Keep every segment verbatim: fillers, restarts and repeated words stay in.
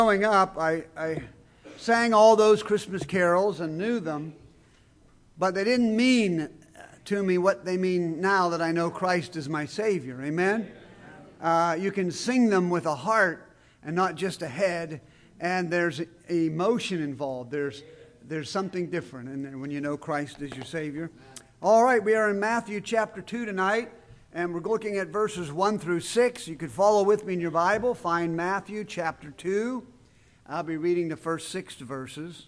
Growing up, I, I sang all those Christmas carols and knew them, but they didn't mean to me what they mean now that I know Christ is my Savior. Amen? Uh, you can sing them with a heart and not just a head, and there's emotion involved. There's there's something different, and when you know Christ is your Savior. All right, we are in Matthew chapter two tonight, and we're looking at verses one through six. You could follow with me in your Bible. Find Matthew chapter two. I'll be reading the first six verses.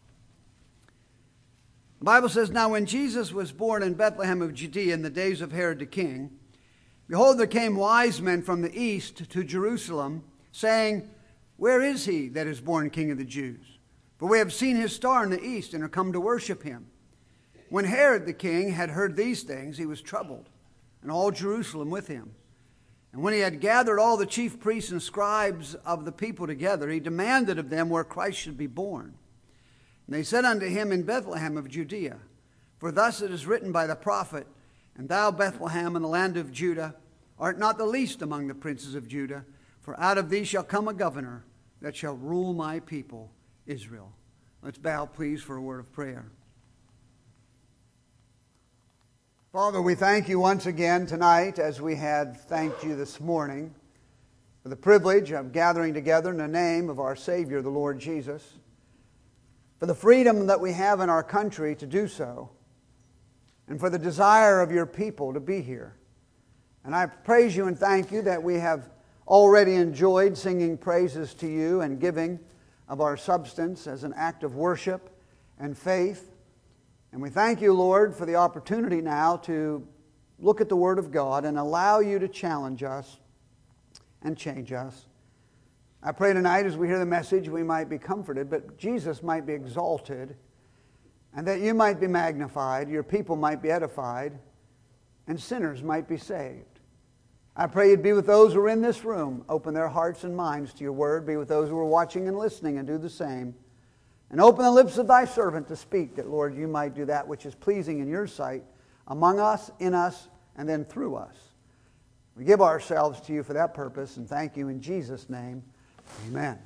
The Bible says, "Now when Jesus was born in Bethlehem of Judea in the days of Herod the king, behold, there came wise men from the east to Jerusalem, saying, Where is he that is born King of the Jews? For we have seen his star in the east and are come to worship him. When Herod the king had heard these things, he was troubled, and all Jerusalem with him. And when he had gathered all the chief priests and scribes of the people together, he demanded of them where Christ should be born. And they said unto him, In Bethlehem of Judea. For thus it is written by the prophet, And thou, Bethlehem, in the land of Judah, art not the least among the princes of Judah, for out of thee shall come a governor that shall rule my people, Israel." Let's bow, please, for a word of prayer. Father, we thank you once again tonight, as we had thanked you this morning, for the privilege of gathering together in the name of our Savior, the Lord Jesus, for the freedom that we have in our country to do so, and for the desire of your people to be here. And I praise you and thank you that we have already enjoyed singing praises to you and giving of our substance as an act of worship and faith. And we thank you, Lord, for the opportunity now to look at the Word of God and allow you to challenge us and change us. I pray tonight as we hear the message we might be comforted, but Jesus might be exalted, and that you might be magnified, your people might be edified, and sinners might be saved. I pray you'd be with those who are in this room. Open their hearts and minds to your Word. Be with those who are watching and listening, and do the same. And open the lips of thy servant to speak, that, Lord, you might do that which is pleasing in your sight among us, in us, and then through us. We give ourselves to you for that purpose, and thank you in Jesus' name. Amen.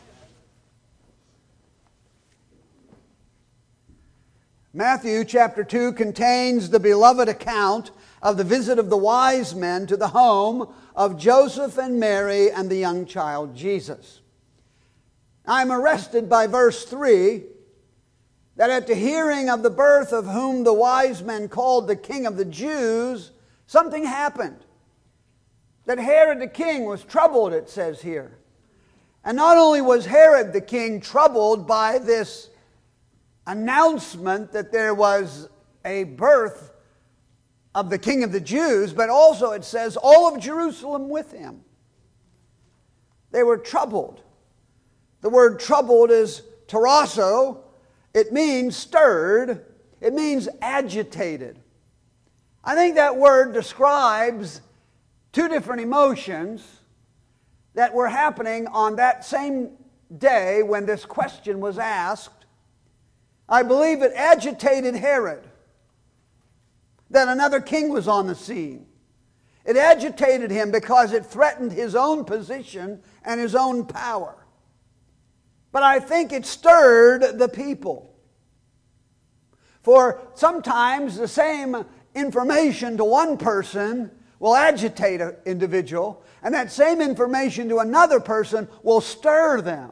Matthew chapter two contains the beloved account of the visit of the wise men to the home of Joseph and Mary and the young child Jesus. I'm arrested by verse three, that at the hearing of the birth of whom the wise men called the King of the Jews, something happened. That Herod the king was troubled, it says here. And not only was Herod the king troubled by this announcement that there was a birth of the King of the Jews, but also it says all of Jerusalem with him. They were troubled. The word troubled is tarasso. It means stirred. It means agitated. I think that word describes two different emotions that were happening on that same day when this question was asked. I believe it agitated Herod that another king was on the scene. It agitated him because it threatened his own position and his own power. But I think it stirred the people. For sometimes the same information to one person will agitate an individual, and that same information to another person will stir them.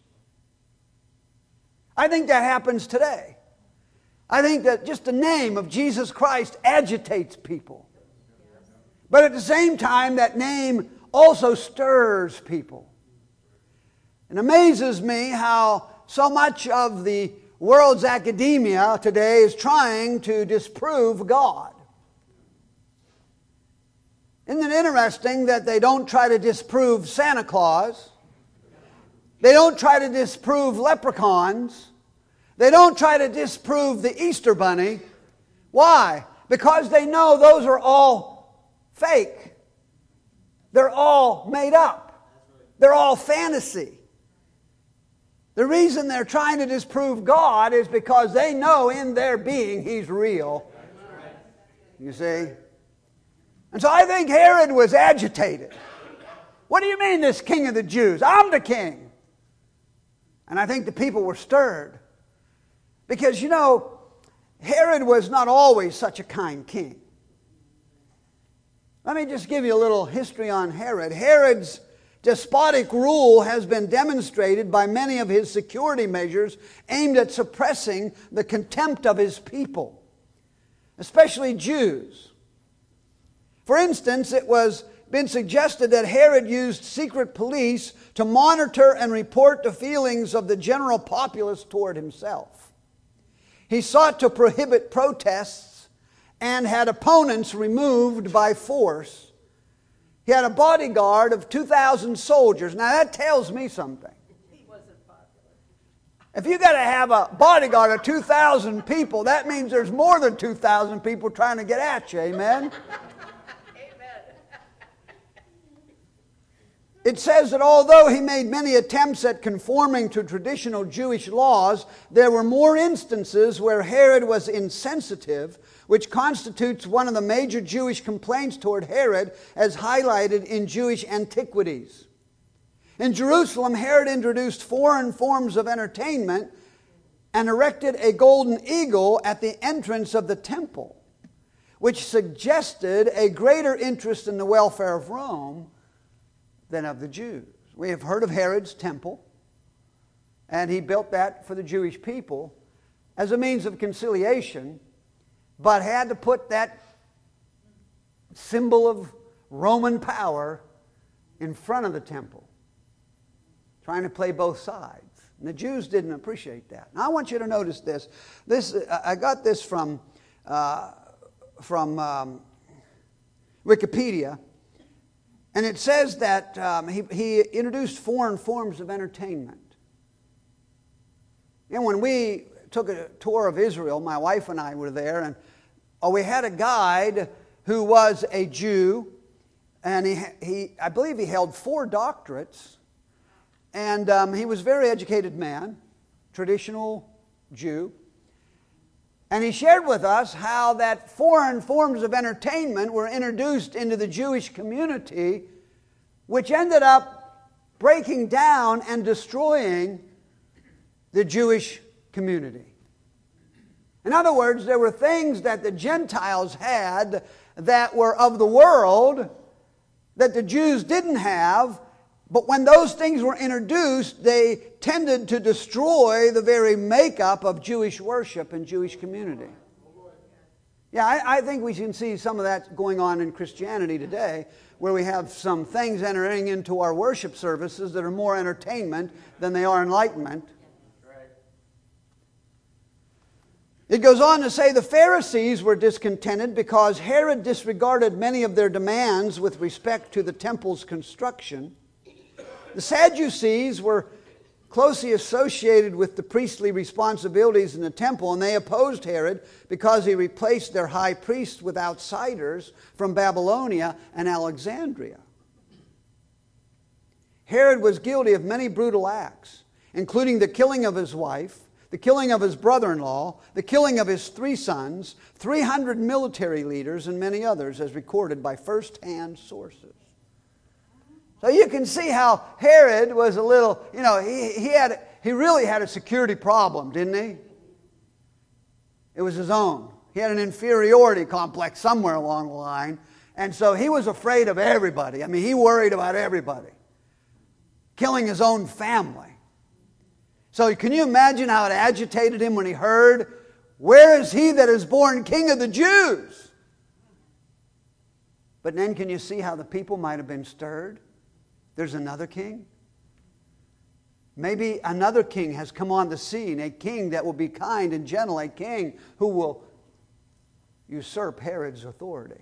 I think that happens today. I think that just the name of Jesus Christ agitates people. But at the same time, that name also stirs people. It amazes me how so much of the world's academia today is trying to disprove God. Isn't it interesting that they don't try to disprove Santa Claus? They don't try to disprove leprechauns. They don't try to disprove the Easter Bunny. Why? Because they know those are all fake. They're all made up. They're all fantasy. The reason they're trying to disprove God is because they know in their being He's real. You see? And so I think Herod was agitated. What do you mean, this King of the Jews? I'm the king. And I think the people were stirred. Because, you know, Herod was not always such a kind king. Let me just give you a little history on Herod. Herod's despotic rule has been demonstrated by many of his security measures aimed at suppressing the contempt of his people, especially Jews. For instance, it was been suggested that Herod used secret police to monitor and report the feelings of the general populace toward himself. He sought to prohibit protests and had opponents removed by force. He had a bodyguard of two thousand soldiers. Now that tells me something. He wasn't popular. If you got to have a bodyguard of two thousand people, that means there's more than two thousand people trying to get at you. Amen? It says that although he made many attempts at conforming to traditional Jewish laws, there were more instances where Herod was insensitive, which constitutes one of the major Jewish complaints toward Herod as highlighted in Jewish antiquities. In Jerusalem, Herod introduced foreign forms of entertainment and erected a golden eagle at the entrance of the temple, which suggested a greater interest in the welfare of Rome than of the Jews. We have heard of Herod's temple, and he built that for the Jewish people as a means of conciliation, but had to put that symbol of Roman power in front of the temple, trying to play both sides. And the Jews didn't appreciate that. Now I want you to notice this. This I got this from uh, from um, Wikipedia. And it says that um, he, he introduced foreign forms of entertainment. And when we took a tour of Israel, my wife and I were there, and oh, we had a guide who was a Jew, and he, he I believe he held four doctorates, and um, he was a very educated man, traditional Jew. And he shared with us how that foreign forms of entertainment were introduced into the Jewish community, which ended up breaking down and destroying the Jewish community. In other words, there were things that the Gentiles had that were of the world that the Jews didn't have, but when those things were introduced, they tended to destroy the very makeup of Jewish worship and Jewish community. Yeah, I, I think we can see some of that going on in Christianity today, where we have some things entering into our worship services that are more entertainment than they are enlightenment. It goes on to say the Pharisees were discontented because Herod disregarded many of their demands with respect to the temple's construction. The Sadducees were closely associated with the priestly responsibilities in the temple, and they opposed Herod because he replaced their high priest with outsiders from Babylonia and Alexandria. Herod was guilty of many brutal acts, including the killing of his wife, the killing of his brother-in-law, the killing of his three sons, three hundred military leaders, and many others, as recorded by first-hand sources. So you can see how Herod was a little, you know, he, he had he really had a security problem, didn't he? It was his own. He had an inferiority complex somewhere along the line. And so he was afraid of everybody. I mean, he worried about everybody. Killing his own family. So can you imagine how it agitated him when he heard, "Where is he that is born King of the Jews?" But then can you see how the people might have been stirred? There's another king. Maybe another king has come on the scene, a king that will be kind and gentle, a king who will usurp Herod's authority.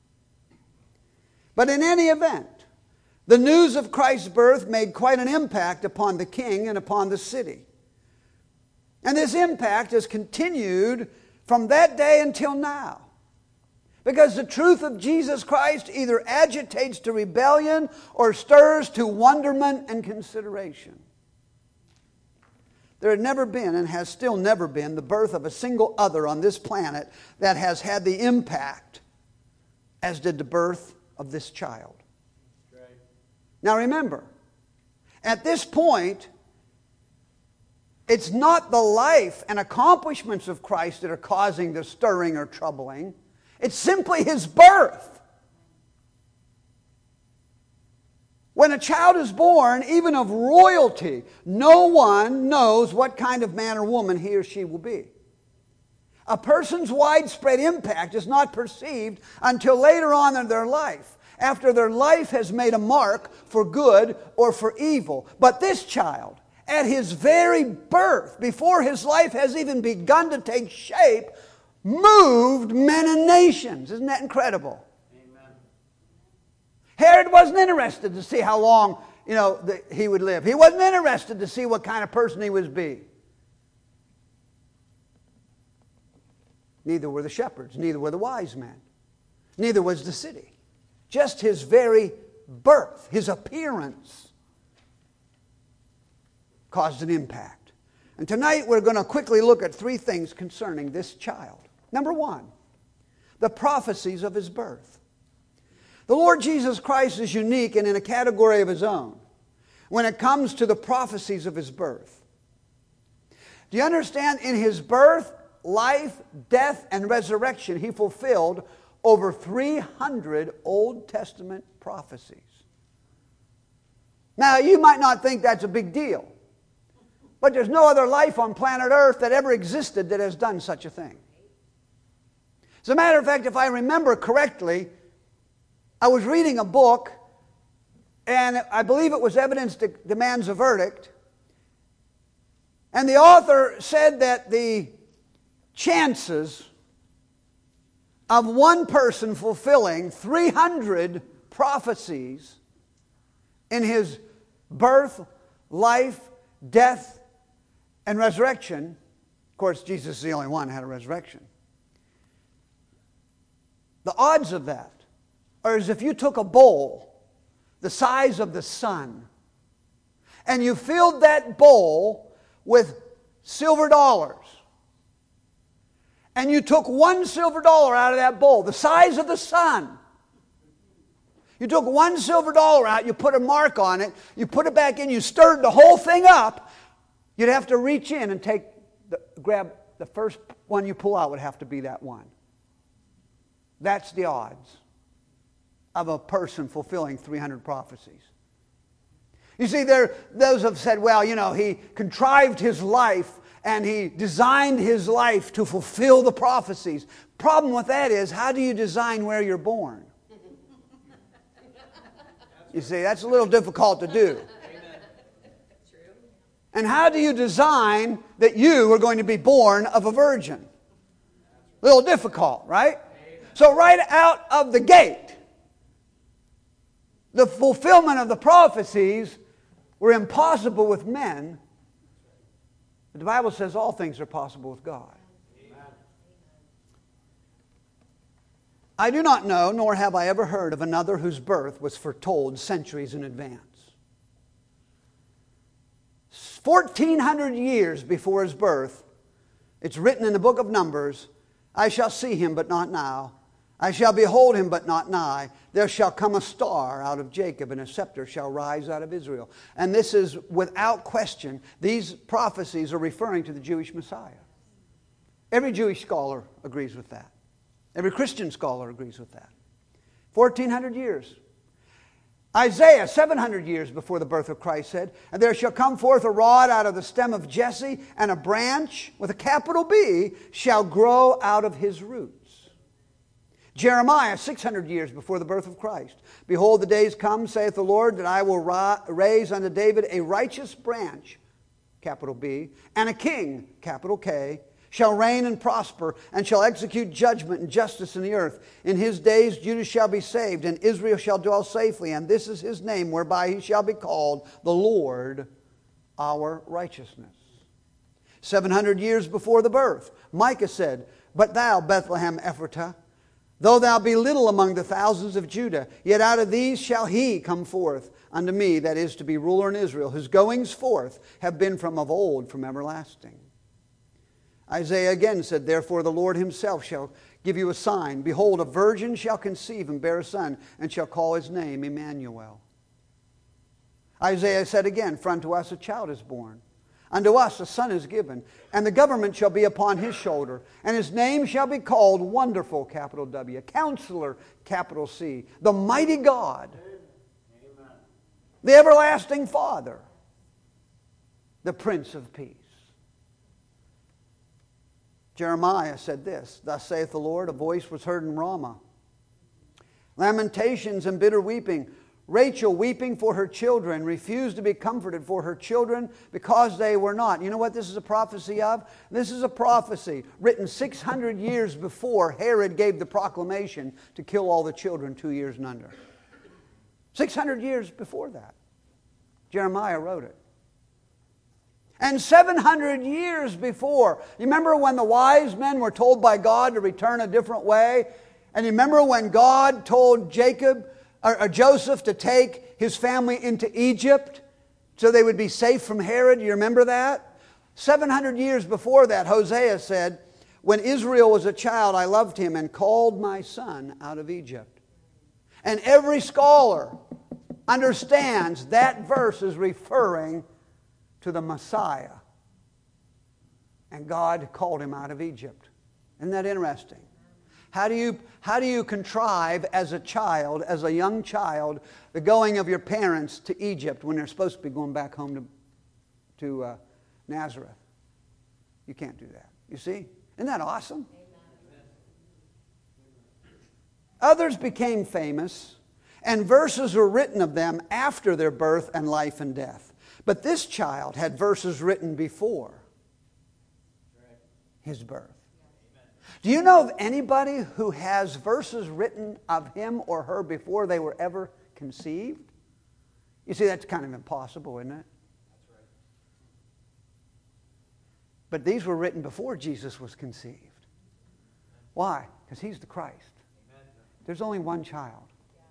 But in any event, the news of Christ's birth made quite an impact upon the king and upon the city. And this impact has continued from that day until now. Because the truth of Jesus Christ either agitates to rebellion or stirs to wonderment and consideration. There had never been and has still never been the birth of a single other on this planet that has had the impact as did the birth of this child. Right. Now remember, at this point, It's not the life and accomplishments of Christ that are causing the stirring or troubling. It's simply His birth. When a child is born, even of royalty, no one knows what kind of man or woman he or she will be. A person's widespread impact is not perceived until later on in their life, after their life has made a mark for good or for evil. But this child, at his very birth, before his life has even begun to take shape, moved men and nations. Isn't that incredible? Amen. Herod wasn't interested to see how long, you know, the, he would live. He wasn't interested to see what kind of person he would be. Neither were the shepherds. Neither were the wise men. Neither was the city. Just his very birth, his appearance, caused an impact. And tonight we're going to quickly look at three things concerning this child. Number one, the prophecies of his birth. The Lord Jesus Christ is unique and in a category of His own when it comes to the prophecies of His birth. Do you understand? In His birth, life, death, and resurrection, He fulfilled over three hundred Old Testament prophecies. Now, you might not think that's a big deal, but there's no other life on planet Earth that ever existed that has done such a thing. As a matter of fact, if I remember correctly, I was reading a book, and I believe it was Evidence Demands a Verdict, and the author said that the chances of one person fulfilling three hundred prophecies in his birth, life, death, and resurrection. Of course, Jesus is the only one who had a resurrection. The odds of that are as if you took a bowl the size of the sun and you filled that bowl with silver dollars. And you took one silver dollar out of that bowl, the size of the sun. You took one silver dollar out, you put a mark on it, you put it back in, you stirred the whole thing up. You'd have to reach in and take, the, grab the first one you pull out would have to be that one. That's the odds of a person fulfilling three hundred prophecies. You see, there those have said, well, you know, he contrived his life and he designed his life to fulfill the prophecies. Problem with that is, how do you design where you're born? You see, that's a little difficult to do. And how do you design that you are going to be born of a virgin? A little difficult, right? So right out of the gate, the fulfillment of the prophecies were impossible with men. But the Bible says all things are possible with God. Amen. I do not know, nor have I ever heard of another whose birth was foretold centuries in advance. fourteen hundred years before his birth, it's written in the book of Numbers, I shall see him, but not now. I shall behold him, but not nigh. There shall come a star out of Jacob, and a scepter shall rise out of Israel. And this is without question. These prophecies are referring to the Jewish Messiah. Every Jewish scholar agrees with that. Every Christian scholar agrees with that. fourteen hundred years. Isaiah, seven hundred years before the birth of Christ, said, and there shall come forth a rod out of the stem of Jesse, and a branch, with a capital B, shall grow out of his roots. Jeremiah, six hundred years before the birth of Christ. Behold, the days come, saith the Lord, that I will raise unto David a righteous branch, capital B, and a king, capital K, shall reign and prosper, and shall execute judgment and justice in the earth. In his days Judah shall be saved, and Israel shall dwell safely, and this is his name, whereby he shall be called the Lord our righteousness. Seven hundred years before the birth, Micah said, but thou, Bethlehem Ephratah, though thou be little among the thousands of Judah, yet out of these shall he come forth unto me, that is to be ruler in Israel, whose goings forth have been from of old, from everlasting. Isaiah again said, therefore the Lord himself shall give you a sign. Behold, a virgin shall conceive and bear a son, and shall call his name Emmanuel. Isaiah said again, for unto us a child is born, Unto us a son is given, and the government shall be upon his shoulder, and his name shall be called Wonderful, capital W, Counselor, capital C, the Mighty God, Amen. The Everlasting Father, the Prince of Peace. Jeremiah said this, Thus saith the Lord, a voice was heard in Ramah, lamentations and bitter weeping, Rachel weeping for her children, refused to be comforted for her children because they were not. You know what this is a prophecy of? This is a prophecy written six hundred years before Herod gave the proclamation to kill all the children two years and under. six hundred years before that. Jeremiah wrote it. And seven hundred years before. You remember when the wise men were told by God to return a different way? And you remember when God told Jacob or, or Joseph to take his family into Egypt so they would be safe from Herod? You remember that? seven hundred years before that, Hosea said, when Israel was a child, I loved him and called my son out of Egypt. And every scholar understands that verse is referring to the Messiah. And God called him out of Egypt. Isn't that interesting? How do you, how do you contrive as a child, as a young child, the going of your parents to Egypt when they're supposed to be going back home to, to uh, Nazareth? You can't do that. You see? Isn't that awesome? Amen. Others became famous, and verses were written of them after their birth and life and death. But this child had verses written before his birth. Do you know of anybody who has verses written of him or her before they were ever conceived? You see, that's kind of impossible, isn't it? That's right. But these were written before Jesus was conceived. Why? Because he's the Christ. Amen. There's only one child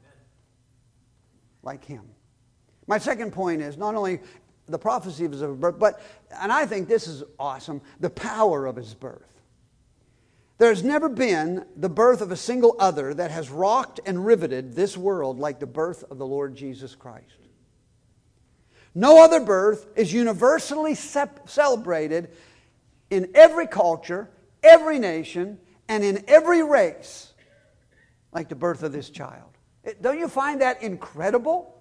like him. My second point is not only the prophecy of his birth, but, and I think this is awesome, the power of his birth. There's never been the birth of a single other that has rocked and riveted this world like the birth of the Lord Jesus Christ. No other birth is universally sep- celebrated in every culture, every nation, and in every race like the birth of this child. It, don't you find that incredible?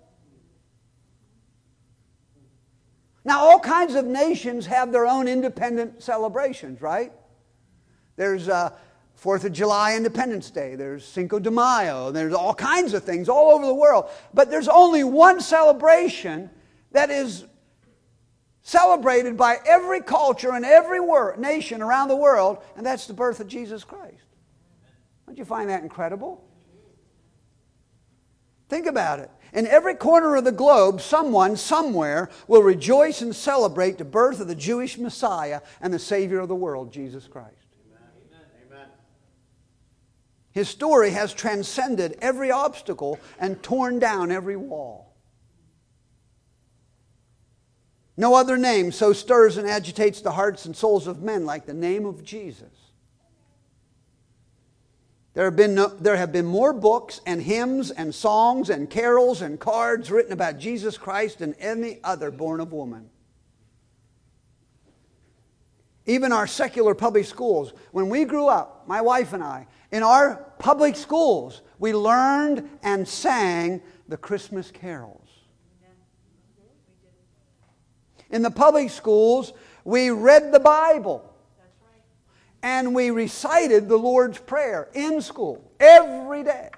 Now, all kinds of nations have their own independent celebrations, right? There's uh, fourth of July Independence Day. There's Cinco de Mayo. There's all kinds of things all over the world. But there's only one celebration that is celebrated by every culture and every wor- nation around the world, and that's the birth of Jesus Christ. Don't you find that incredible? Think about it. In every corner of the globe, someone, somewhere, will rejoice and celebrate the birth of the Jewish Messiah and the Savior of the world, Jesus Christ. His story has transcended every obstacle and torn down every wall. No other name so stirs and agitates the hearts and souls of men like the name of Jesus. There have been no, there have been more books and hymns and songs and carols and cards written about Jesus Christ than any other born of woman. Even our secular public schools, when we grew up, my wife and I, in our public schools, we learned and sang the Christmas carols. In the public schools, we read the Bible. And we recited the Lord's Prayer in school every day.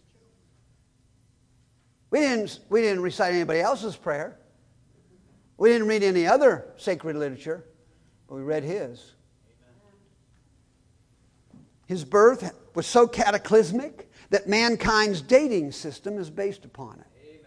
We didn't, we didn't recite anybody else's prayer. We didn't read any other sacred literature, but we read his. His birth was so cataclysmic that mankind's dating system is based upon it.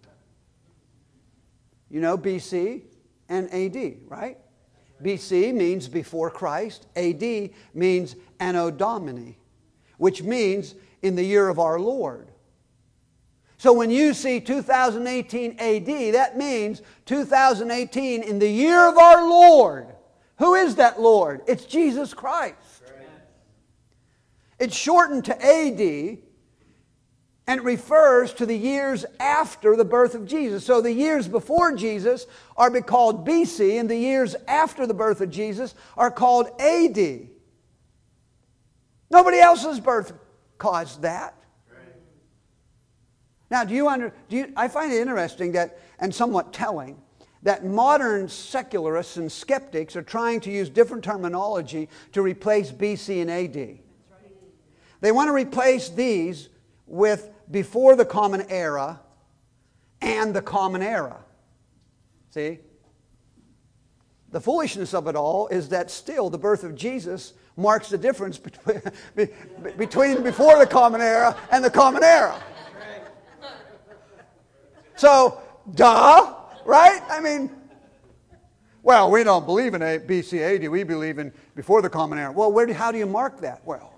You know B C and A D, right? B C means before Christ. A D means Anno Domini, which means in the year of our Lord. So when you see two thousand eighteen A D, that means two thousand eighteen in the year of our Lord. Who is that Lord? It's Jesus Christ. It's shortened to A D, And it refers to the years after the birth of Jesus. So the years before Jesus are be called B C, and the years after the birth of Jesus are called A D. Nobody else's birth caused that. Now, do you under? Do you, I find it interesting that, and somewhat telling, that modern secularists and skeptics are trying to use different terminology to replace B C and A D. They want to replace these with before the Common Era and the Common Era. See? The foolishness of it all is that still the birth of Jesus marks the difference between, between before the Common Era and the Common Era. So, duh, right? I mean, well, we don't believe in B C A D. We believe in before the Common Era. Well, where do, how do you mark that? Well,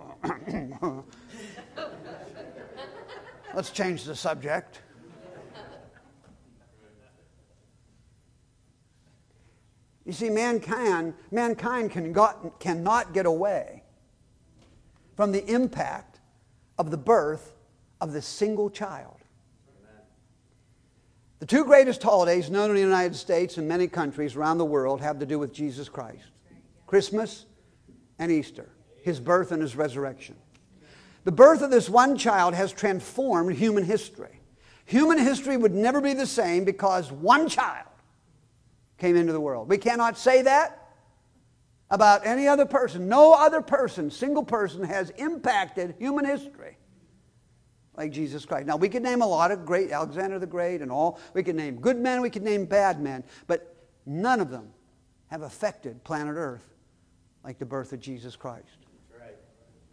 let's change the subject. You see, mankind, mankind can got, cannot get away from the impact of the birth of this single child. The two greatest holidays known in the United States and many countries around the world have to do with Jesus Christ. Christmas and Easter. His birth and His resurrection. The birth of this one child has transformed human history. Human history would never be the same because one child came into the world. We cannot say that about any other person. No other person, single person, has impacted human history like Jesus Christ. Now, we could name a lot of great, Alexander the Great and all. We could name good men, we could name bad men. But none of them have affected planet Earth like the birth of Jesus Christ. That's right.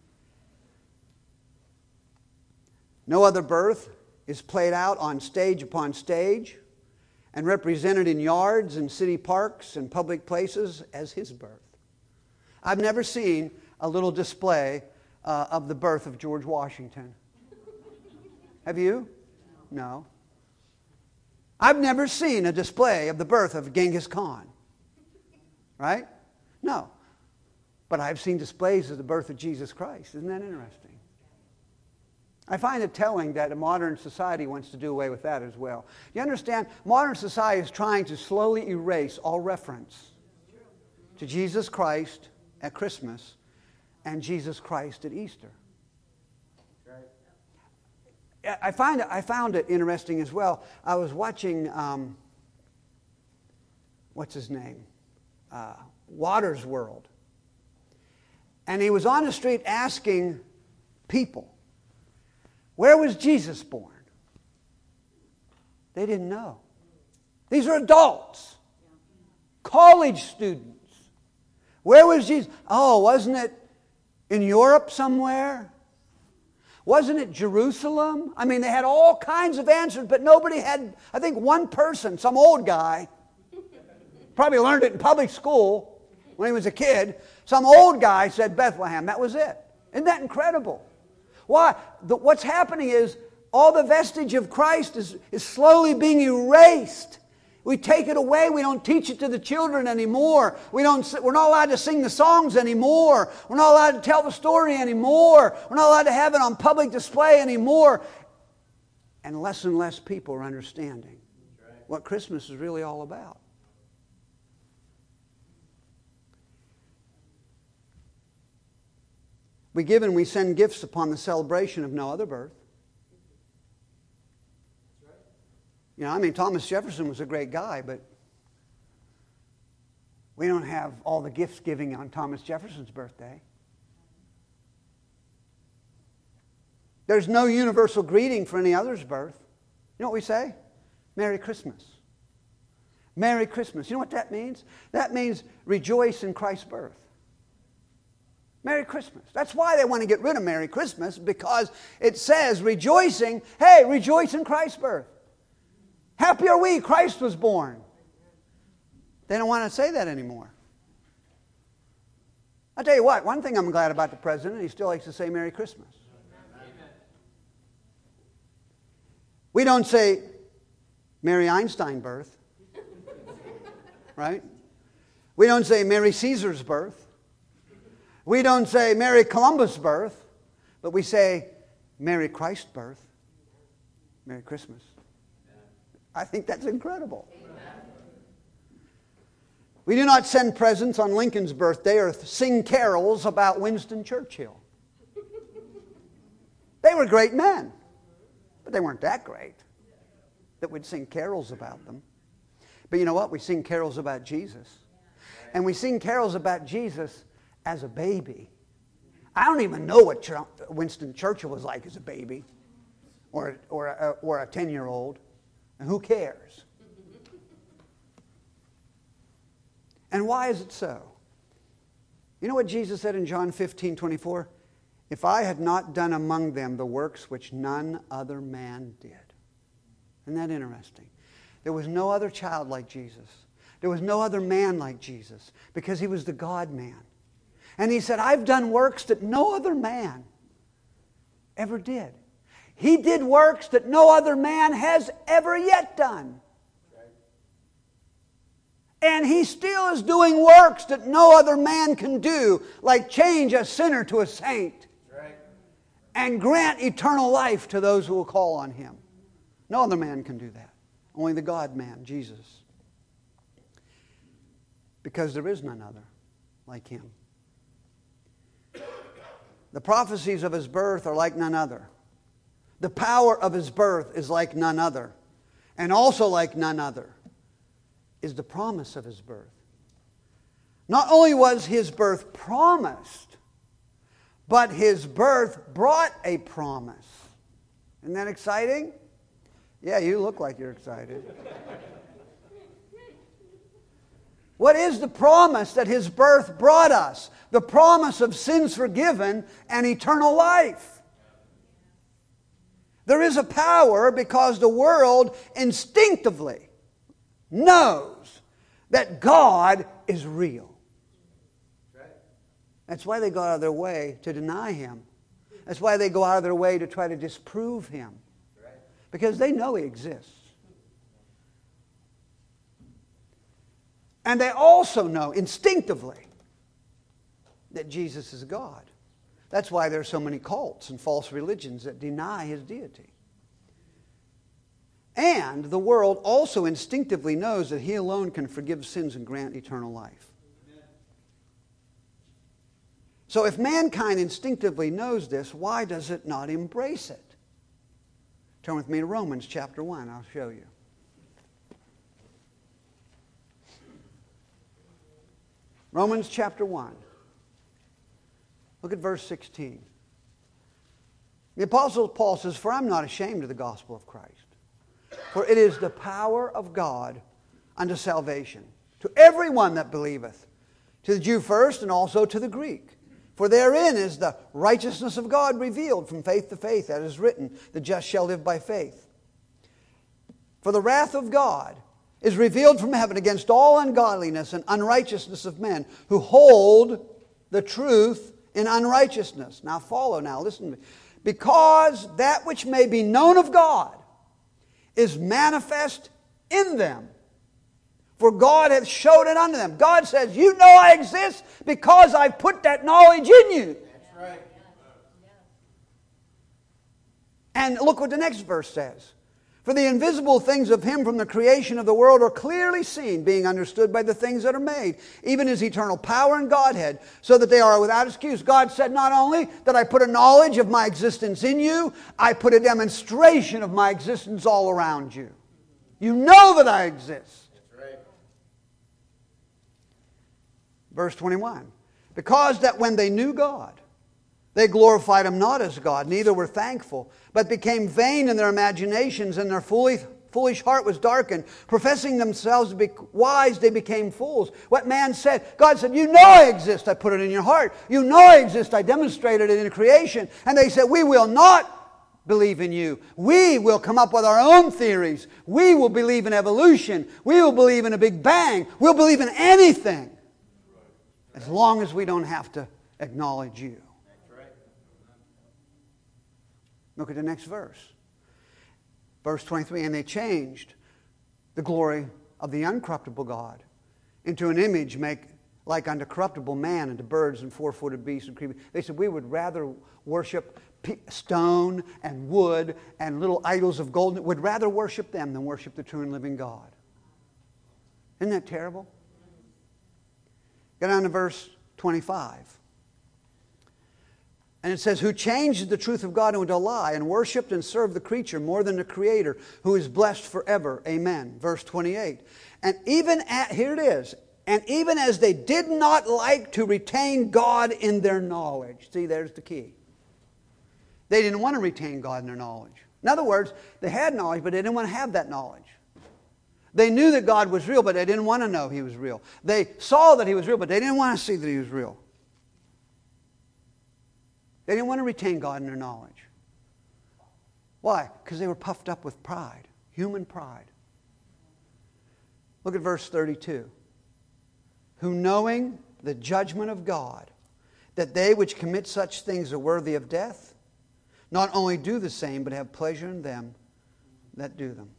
No other birth is played out on stage upon stage and represented in yards and city parks and public places as His birth. I've never seen a little display uh, of the birth of George Washington. Have you? No. I've never seen a display of the birth of Genghis Khan. Right? No. But I've seen displays of the birth of Jesus Christ. Isn't that interesting? I find it telling that a modern society wants to do away with that as well. You understand? Modern society is trying to slowly erase all reference to Jesus Christ at Christmas and Jesus Christ at Easter. I find it, I found it interesting as well. I was watching, um, what's his name? Uh, Watters World. And he was on the street asking people, where was Jesus born? They didn't know. These are adults, college students. Where was Jesus? Oh, wasn't it in Europe somewhere? Wasn't it Jerusalem? I mean, they had all kinds of answers, but nobody had, I think one person, some old guy, probably learned it in public school when he was a kid. Some old guy said Bethlehem. That was it. Isn't that incredible? Why? The, what's happening is all the vestige of Christ is, is slowly being erased. We take it away. We don't teach it to the children anymore. We don't, we're not allowed to sing the songs anymore. We're not allowed to tell the story anymore. We're not allowed to have it on public display anymore. And less and less people are understanding what Christmas is really all about. We give and we send gifts upon the celebration of no other birth. You know, I mean, Thomas Jefferson was a great guy, but we don't have all the gifts giving on Thomas Jefferson's birthday. There's no universal greeting for any other's birth. You know what we say? Merry Christmas. Merry Christmas. You know what that means? That means rejoice in Christ's birth. Merry Christmas. That's why they want to get rid of Merry Christmas, because it says rejoicing, hey, rejoice in Christ's birth. Happy are we, Christ was born. They don't want to say that anymore. I'll tell you what, one thing I'm glad about the president, he still likes to say Merry Christmas. Amen. We don't say Mary Einstein birth. Right? We don't say Mary Caesar's birth. We don't say Mary Columbus birth, but we say Mary Christ's birth. Merry Christmas. I think that's incredible. We do not send presents on Lincoln's birthday or sing carols about Winston Churchill. They were great men, but they weren't that great that we'd sing carols about them. But you know what? We sing carols about Jesus. And we sing carols about Jesus as a baby. I don't even know what Winston Churchill was like as a baby or, or, a, or a ten-year-old. And who cares? And why is it so? You know what Jesus said in John fifteen twenty-four? If I had not done among them the works which none other man did. Isn't that interesting? There was no other child like Jesus. There was no other man like Jesus because he was the God-man. And he said, I've done works that no other man ever did. He did works that no other man has ever yet done. And he still is doing works that no other man can do, like change a sinner to a saint and grant eternal life to those who will call on him. No other man can do that. Only the God-man, Jesus. Because there is none other like him. The prophecies of his birth are like none other. The power of his birth is like none other. And also like none other is the promise of his birth. Not only was his birth promised, but his birth brought a promise. Isn't that exciting? Yeah, you look like you're excited. What is the promise that his birth brought us? The promise of sins forgiven and eternal life. There is a power because the world instinctively knows that God is real. That's why they go out of their way to deny him. That's why they go out of their way to try to disprove him. Because they know he exists. And they also know instinctively that Jesus is God. That's why there are so many cults and false religions that deny his deity. And the world also instinctively knows that he alone can forgive sins and grant eternal life. So if mankind instinctively knows this, why does it not embrace it? Turn with me to Romans chapter one. I'll show you. Romans chapter one. Look at verse sixteen. The Apostle Paul says, For I'm not ashamed of the gospel of Christ, for it is the power of God unto salvation, to everyone that believeth, to the Jew first and also to the Greek. For therein is the righteousness of God revealed from faith to faith, as is written, the just shall live by faith. For the wrath of God is revealed from heaven against all ungodliness and unrighteousness of men who hold the truth in unrighteousness. Now follow now, listen to me. Because that which may be known of God is manifest in them. For God hath showed it unto them. God says, you know I exist because I've put that knowledge in you. That's right. And look what the next verse says. For the invisible things of him from the creation of the world are clearly seen, being understood by the things that are made, even his eternal power and Godhead, so that they are without excuse. God said not only that I put a knowledge of my existence in you, I put a demonstration of my existence all around you. You know that I exist. Verse twenty-one, because that when they knew God, they glorified him not as God, neither were thankful, but became vain in their imaginations, and their foolish, foolish heart was darkened. Professing themselves to be wise, they became fools. What man said? God said, you know I exist, I put it in your heart. You know I exist, I demonstrated it in creation. And they said, we will not believe in you. We will come up with our own theories. We will believe in evolution. We will believe in a Big Bang. We'll believe in anything. As long as we don't have to acknowledge you. That's right. Look at the next verse. Verse twenty-three, and they changed the glory of the uncorruptible God into an image make like unto corruptible man and to birds and four-footed beasts and creeping. They said, we would rather worship stone and wood and little idols of gold, would rather worship them than worship the true and living God. Isn't that terrible? Go down to verse twenty-five. And it says, who changed the truth of God into a lie and worshipped and served the creature more than the Creator, who is blessed forever. Amen. Verse twenty-eight. And even at, here it is, and even as they did not like to retain God in their knowledge. See, there's the key. They didn't want to retain God in their knowledge. In other words, they had knowledge, but they didn't want to have that knowledge. They knew that God was real, but they didn't want to know He was real. They saw that He was real, but they didn't want to see that He was real. They didn't want to retain God in their knowledge. Why? Because they were puffed up with pride, human pride. Look at verse thirty-two. Who knowing the judgment of God, that they which commit such things are worthy of death, not only do the same, but have pleasure in them that do them.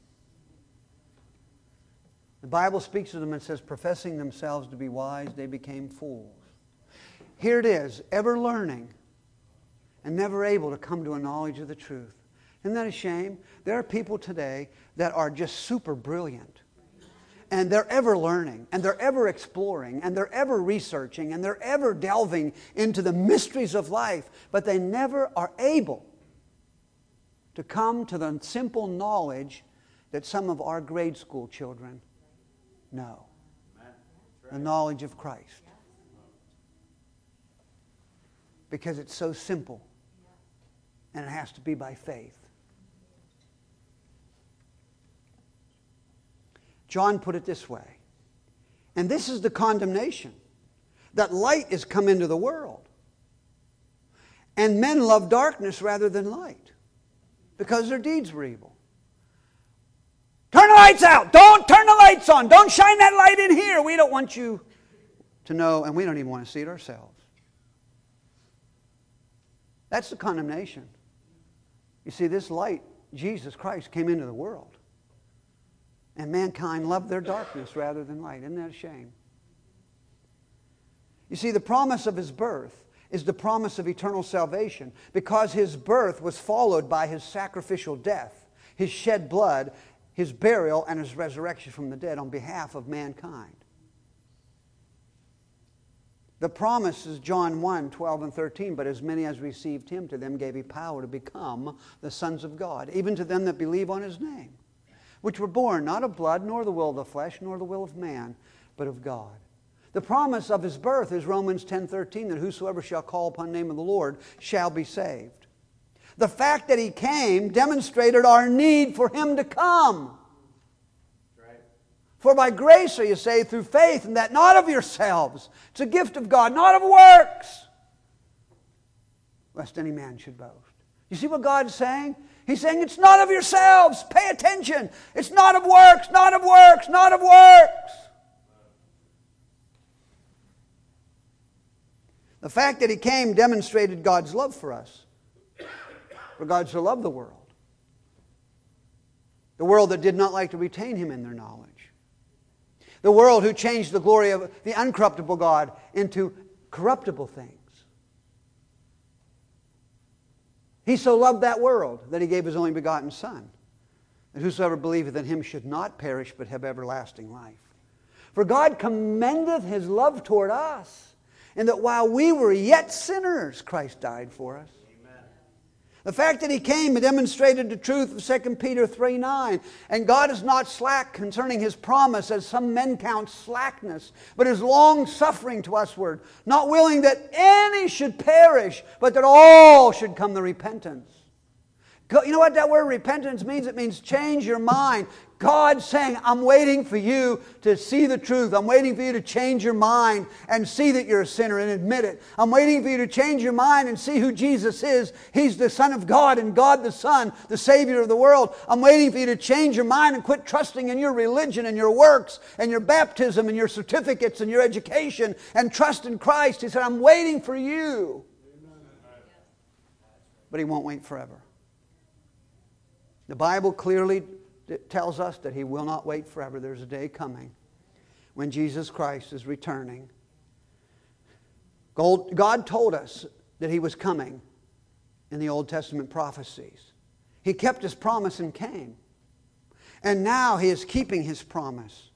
The Bible speaks of them and says, professing themselves to be wise, they became fools. Here it is, ever learning and never able to come to a knowledge of the truth. Isn't that a shame? There are people today that are just super brilliant. And they're ever learning, and they're ever exploring, and they're ever researching, and they're ever delving into the mysteries of life, but they never are able to come to the simple knowledge that some of our grade school children know. The knowledge of Christ. Because it's so simple, and it has to be by faith. John put it this way, and this is the condemnation, that light is come into the world, and men love darkness rather than light, because their deeds were evil. Turn the lights out! Don't turn the lights on! Don't shine that light in here! We don't want you to know, and we don't even want to see it ourselves. That's the condemnation. You see, this light, Jesus Christ, came into the world. And mankind loved their darkness rather than light. Isn't that a shame? You see, the promise of His birth is the promise of eternal salvation, because His birth was followed by His sacrificial death, His shed blood, His burial, and His resurrection from the dead on behalf of mankind. The promise is John one, twelve and thirteen. But as many as received Him, to them gave He power to become the sons of God, even to them that believe on His name, which were born not of blood, nor the will of the flesh, nor the will of man, but of God. The promise of His birth is Romans ten thirteen, that whosoever shall call upon the name of the Lord shall be saved. The fact that He came demonstrated our need for Him to come. Right. For by grace are you saved through faith, and that not of yourselves. It's a gift of God, not of works, lest any man should boast. You see what God is saying? He's saying it's not of yourselves. Pay attention. It's not of works, not of works, not of works. The fact that He came demonstrated God's love for us. For God so loved the world. The world that did not like to retain Him in their knowledge. The world who changed the glory of the uncorruptible God into corruptible things. He so loved that world that He gave His only begotten Son, that whosoever believeth in Him should not perish but have everlasting life. For God commendeth His love toward us, in that while we were yet sinners, Christ died for us. Amen. The fact that He came demonstrated the truth of Second Peter three nine. And God is not slack concerning His promise, as some men count slackness, but is long-suffering to usward, not willing that any should perish, but that all should come to repentance. You know what that word repentance means? It means change your mind. God's saying, I'm waiting for you to see the truth. I'm waiting for you to change your mind and see that you're a sinner and admit it. I'm waiting for you to change your mind and see who Jesus is. He's the Son of God and God the Son, the Savior of the world. I'm waiting for you to change your mind and quit trusting in your religion and your works and your baptism and your certificates and your education and trust in Christ. He said, I'm waiting for you. But He won't wait forever. The Bible clearly tells us that He will not wait forever. There's a day coming when Jesus Christ is returning. God told us that He was coming in the Old Testament prophecies. He kept His promise and came. And now He is keeping His promise.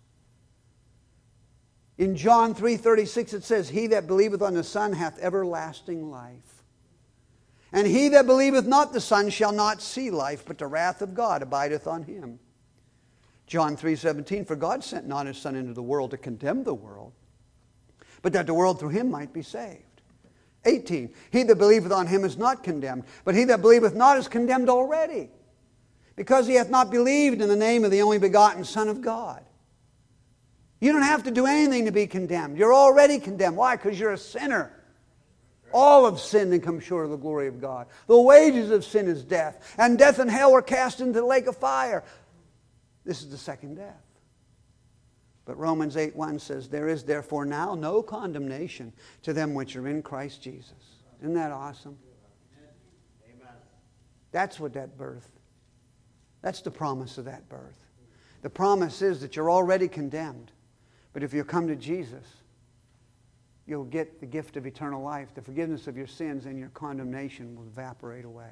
In John three thirty-six it says, He that believeth on the Son hath everlasting life. And he that believeth not the Son shall not see life, but the wrath of God abideth on him. John three seventeen, For God sent not His Son into the world to condemn the world, but that the world through Him might be saved. eighteen, He that believeth on Him is not condemned, but he that believeth not is condemned already, because he hath not believed in the name of the only begotten Son of God. You don't have to do anything to be condemned. You're already condemned. Why? Because you're a sinner. All have sinned and come short of the glory of God. The wages of sin is death, and death and hell were cast into the lake of fire. This is the second death. But Romans eight one says, There is therefore now no condemnation to them which are in Christ Jesus. Isn't that awesome? Amen. That's what that birth, that's the promise of that birth. The promise is that you're already condemned. But if you come to Jesus, you'll get the gift of eternal life, the forgiveness of your sins, and your condemnation will evaporate away.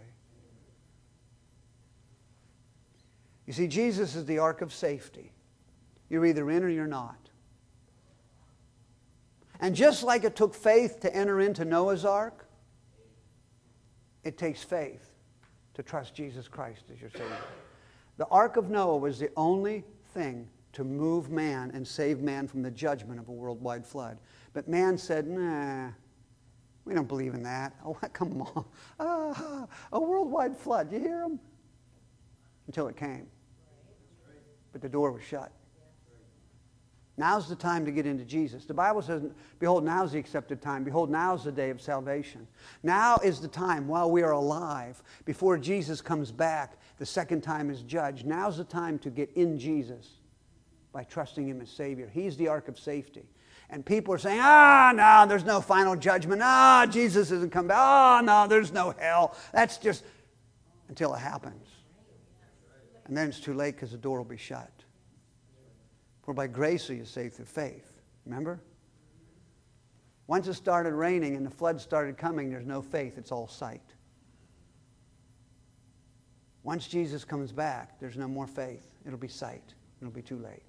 You see, Jesus is the ark of safety. You're either in or you're not. And just like it took faith to enter into Noah's ark, it takes faith to trust Jesus Christ as your Savior. The ark of Noah was the only thing to move man and save man from the judgment of a worldwide flood. But man said, nah, we don't believe in that. Oh, come on. Ah, a worldwide flood. You hear him? Until it came. But the door was shut. Now's the time to get into Jesus. The Bible says, behold, now's the accepted time. Behold, now's the day of salvation. Now is the time while we are alive, before Jesus comes back, the second time is judged. Now's the time to get in Jesus by trusting Him as Savior. He's the ark of safety. And people are saying, ah, no, there's no final judgment. Ah, Jesus hasn't come back. Ah, no, there's no hell. That's just until it happens. And then it's too late because the door will be shut. For by grace are you saved through faith. Remember? Once it started raining and the flood started coming, there's no faith. It's all sight. Once Jesus comes back, there's no more faith. It'll be sight. It'll be too late.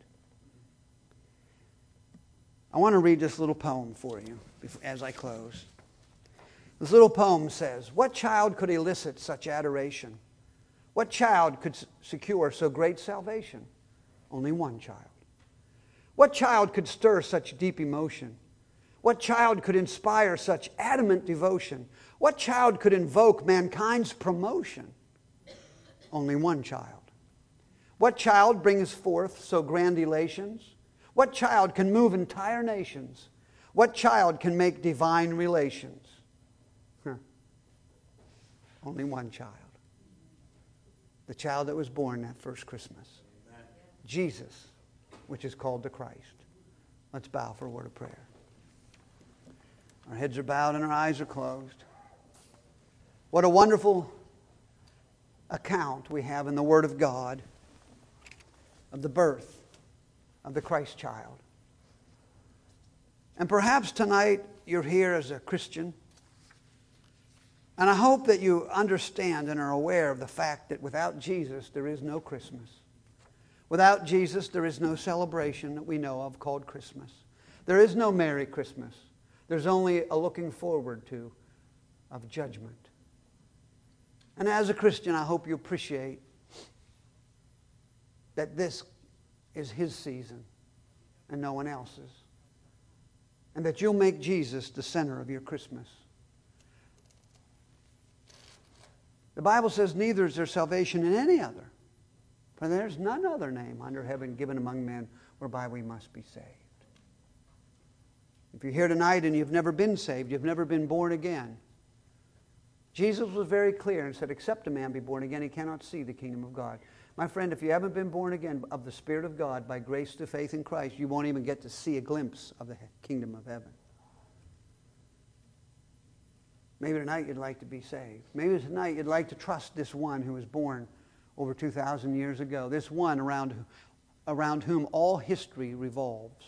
I want to read this little poem for you as I close. This little poem says, What child could elicit such adoration? What child could secure so great salvation? Only one child. What child could stir such deep emotion? What child could inspire such adamant devotion? What child could invoke mankind's promotion? Only one child. What child brings forth so grand elations? What child can move entire nations? What child can make divine relations? Huh. Only one child. The child that was born that first Christmas. Amen. Jesus, which is called the Christ. Let's bow for a word of prayer. Our heads are bowed and our eyes are closed. What a wonderful account we have in the Word of God of the birth of the Christ child. And perhaps tonight you're here as a Christian, and I hope that you understand and are aware of the fact that without Jesus there is no Christmas. Without Jesus there is no celebration that we know of called Christmas. There is no Merry Christmas. There's only a looking forward to of judgment. And as a Christian, I hope you appreciate that this is His season and no one else's. And that you'll make Jesus the center of your Christmas. The Bible says, neither is there salvation in any other, for there's none other name under heaven given among men whereby we must be saved. If you're here tonight and you've never been saved, you've never been born again, Jesus was very clear and said, except a man be born again, he cannot see the kingdom of God. My friend, if you haven't been born again of the Spirit of God by grace through faith in Christ, you won't even get to see a glimpse of the kingdom of heaven. Maybe tonight you'd like to be saved. Maybe tonight you'd like to trust this one who was born over two thousand years ago. This one around, around whom all history revolves.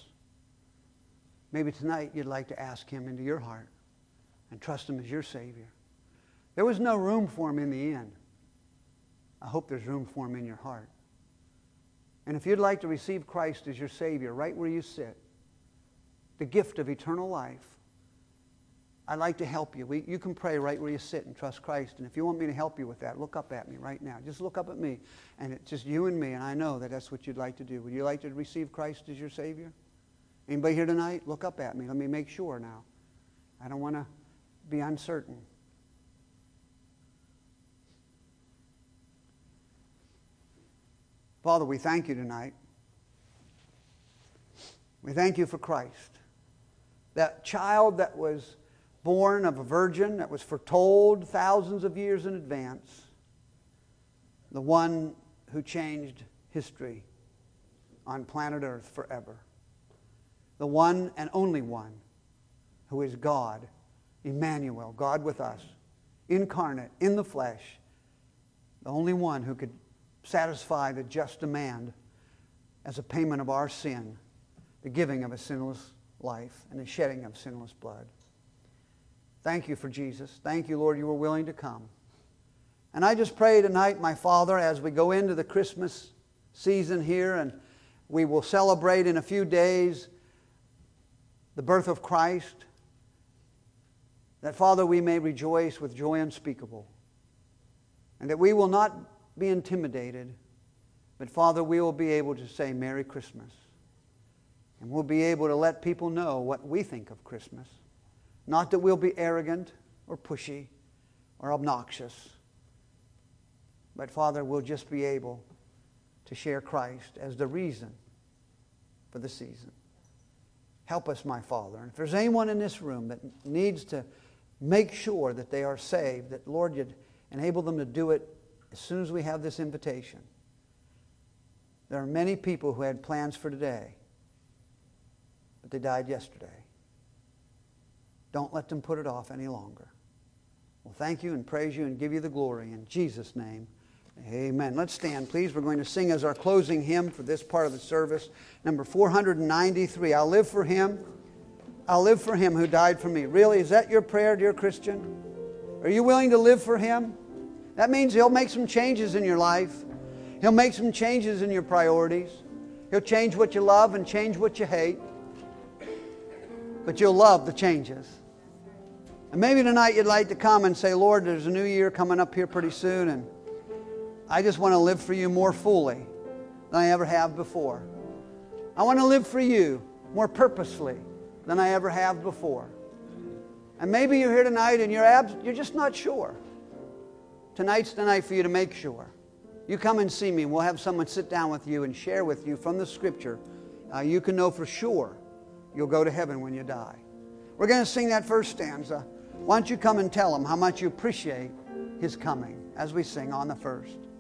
Maybe tonight you'd like to ask Him into your heart and trust Him as your Savior. There was no room for Him in the inn. I hope there's room for Him in your heart. And if you'd like to receive Christ as your Savior, right where you sit, the gift of eternal life, I'd like to help you. We, you can pray right where you sit and trust Christ. And if you want me to help you with that, look up at me right now. Just look up at me. And it's just you and me, and I know that that's what you'd like to do. Would you like to receive Christ as your Savior? Anybody here tonight? Look up at me. Let me make sure now. I don't want to be uncertain. Father, we thank you tonight. We thank you for Christ. That child that was born of a virgin, that was foretold thousands of years in advance. The one who changed history on planet Earth forever. The one and only one who is God, Emmanuel, God with us, incarnate, in the flesh. The only one who could satisfy the just demand as a payment of our sin, the giving of a sinless life and the shedding of sinless blood. Thank you for Jesus. Thank you, Lord, you were willing to come. And I just pray tonight, my Father, as we go into the Christmas season here, and we will celebrate in a few days the birth of Christ, that, Father, we may rejoice with joy unspeakable, and that we will not be intimidated, but, Father, we will be able to say Merry Christmas. And we'll be able to let people know what we think of Christmas. Not that we'll be arrogant or pushy or obnoxious, but, Father, we'll just be able to share Christ as the reason for the season. Help us, my Father. And if there's anyone in this room that needs to make sure that they are saved, that, Lord, you'd enable them to do it as soon as we have this invitation. There are many people who had plans for today, but they died yesterday. Don't let them put it off any longer. Well, thank you and praise you and give you the glory. In Jesus' name, amen. Let's stand, please. We're going to sing as our closing hymn for this part of the service, number four hundred ninety-three. I'll live for Him. I'll live for Him who died for me. Really, is that your prayer, dear Christian? Are you willing to live for Him? That means He'll make some changes in your life. He'll make some changes in your priorities. He'll change what you love and change what you hate. But you'll love the changes. And maybe tonight you'd like to come and say, Lord, there's a new year coming up here pretty soon, and I just want to live for you more fully than I ever have before. I want to live for you more purposefully than I ever have before. And maybe you're here tonight and you're abs- you're just not sure. Tonight's the night for you to make sure. You come and see me, and we'll have someone sit down with you and share with you from the Scripture. Uh, you can know for sure you'll go to heaven when you die. We're going to sing that first stanza. Why don't you come and tell Him how much you appreciate His coming as we sing on the first.